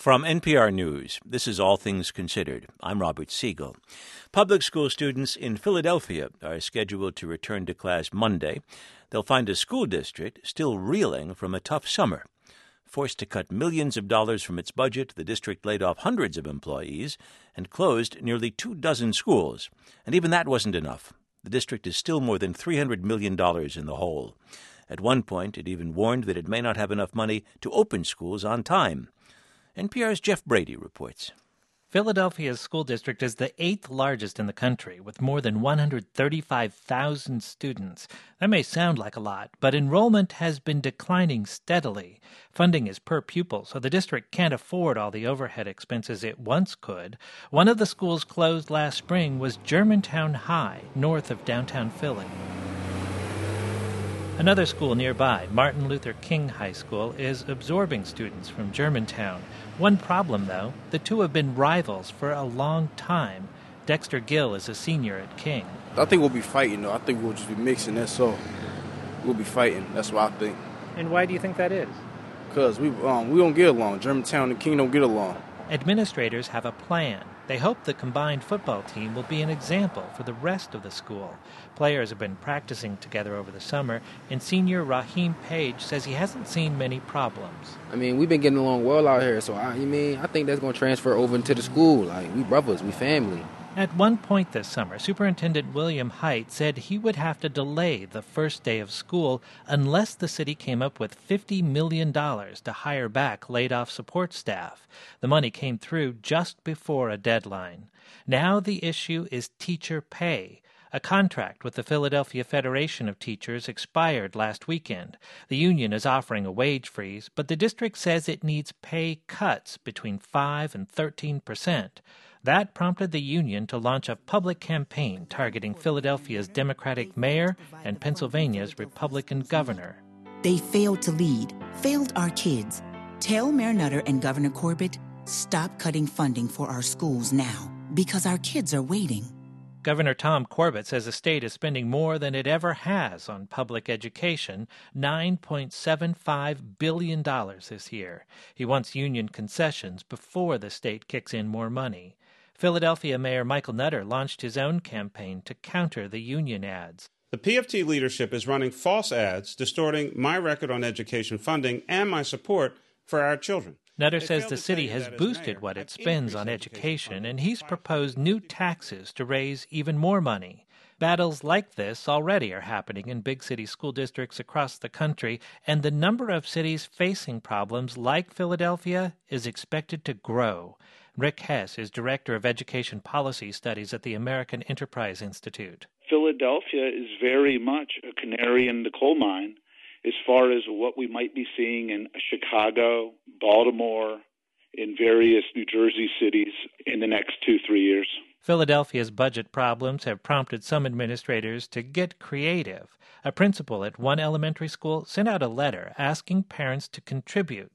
From NPR News, this is All Things Considered. I'm Robert Siegel. Public school students in Philadelphia are scheduled to return to class Monday. They'll find a school district still reeling from a tough summer. Forced to cut millions of dollars from its budget, the district laid off hundreds of employees and closed nearly 24 schools. And even that wasn't enough. The district is still more than $300 million in the hole. At one point, it even warned that it may not have enough money to open schools on time. NPR's Jeff Brady reports. Philadelphia's school district is the 8th largest in the country, with more than 135,000 students. That may sound like a lot, but enrollment has been declining steadily. Funding is per pupil, so the district can't afford all the overhead expenses it once could. One of the schools closed last spring was Germantown High, north of downtown Philly. Another school nearby, Martin Luther King High School, is absorbing students from Germantown. One problem, though, the two have been rivals for a long time. Dexter Gill is a senior at King. I think we'll be fighting, though. I think we'll just be mixing, that's all. We'll be fighting, that's what I think. And why do you think that is? Because we don't get along. Germantown and King don't get along. Administrators have a plan. They hope the combined football team will be an example for the rest of the school. Players have been practicing together over the summer, and senior Raheem Page says he hasn't seen many problems. We've been getting along well out here, so I think that's going to transfer over into the school. We brothers, we family. At one point this summer, Superintendent William Hite said he would have to delay the first day of school unless the city came up with $50 million to hire back laid-off support staff. The money came through just before a deadline. Now the issue is teacher pay. A contract with the Philadelphia Federation of Teachers expired last weekend. The union is offering a wage freeze, but the district says it needs pay cuts between 5 and 13%. That prompted the union to launch a public campaign targeting Philadelphia's Democratic mayor and Pennsylvania's Republican governor. They failed to lead, failed our kids. Tell Mayor Nutter and Governor Corbett, stop cutting funding for our schools now, because our kids are waiting. Governor Tom Corbett says the state is spending more than it ever has on public education, $9.75 billion this year. He wants union concessions before the state kicks in more money. Philadelphia Mayor Michael Nutter launched his own campaign to counter the union ads. The PFT leadership is running false ads, distorting my record on education funding and my support for our children. Nutter says the city has boosted what it spends on education, and he's proposed new taxes to raise even more money. Battles like this already are happening in big city school districts across the country, and the number of cities facing problems like Philadelphia is expected to grow. Rick Hess is Director of Education Policy Studies at the American Enterprise Institute. Philadelphia is very much a canary in the coal mine as far as what we might be seeing in Chicago, Baltimore, in various New Jersey cities in the next 2-3 years. Philadelphia's budget problems have prompted some administrators to get creative. A principal at one elementary school sent out a letter asking parents to contribute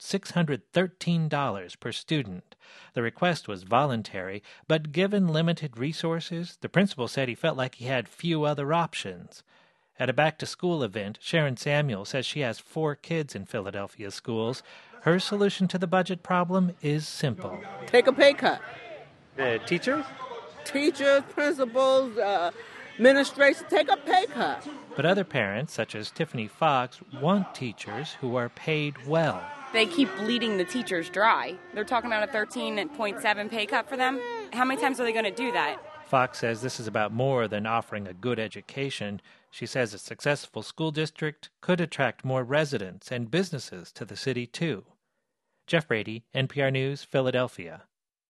$613 per student. The request was voluntary, but given limited resources, the principal said he felt like he had few other options. At a back-to-school event, Sharon Samuel says she has 4 kids in Philadelphia schools. Her solution to the budget problem is simple. Take a pay cut. Teachers? Teachers, principals, administration, take a pay cut. But other parents, such as Tiffany Fox, want teachers who are paid well. They keep bleeding the teachers dry. They're talking about a 13.7 pay cut for them. How many times are they going to do that? Fox says this is about more than offering a good education. She says a successful school district could attract more residents and businesses to the city, too. Jeff Brady, NPR News, Philadelphia.